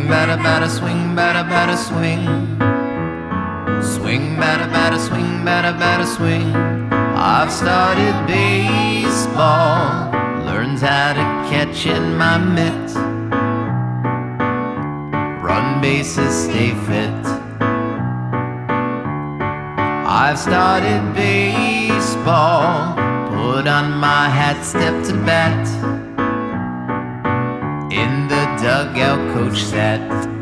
batter, batter, swing, batter, batter, swing. Swing, batter, batter, swing, batter, batter, swing. I've started baseball, learned how to catch in my mitt, run bases, stay fit. I've started baseball, put on my hat, step to bat. In the dugout, coach sat.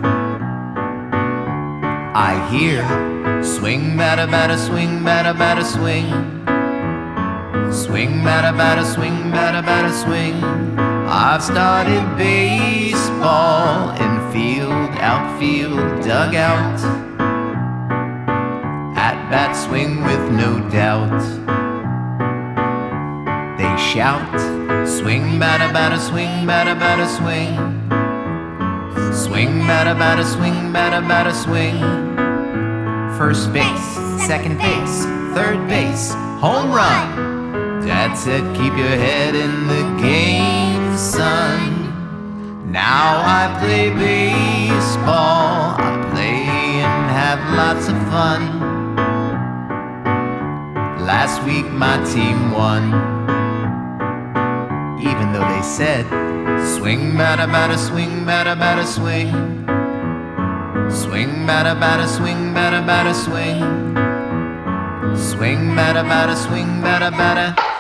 I hear swing, batter, batter, swing, batter, batter, swing. Swing, batter, batter, swing, batter, batter, swing. I've started baseball, infield, outfield, dugout. At bat, swing with no doubt. They shout, swing, batter, batter, swing, batter, batter, swing. Swing, batter, batter, swing, batter, batter, swing. First base, second base, third base, home run. Dad said, keep your head in the game, son. Now I play baseball, I play and have lots of fun. Last week my team won, even though they said, swing, batter, batter, swing, batter, batter, swing. Swing, batter, batter, swing, batter, batter, swing. Swing, batter, batter, swing, batter, batter.